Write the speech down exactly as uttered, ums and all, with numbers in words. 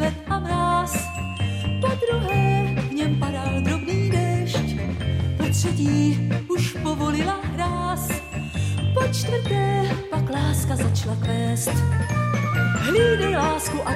led a mráz. Po druhé v něm padal drobný déšť, po třetí už povolila hráz. Po čtvrté pak láska začala kvést. Hlídej lásku a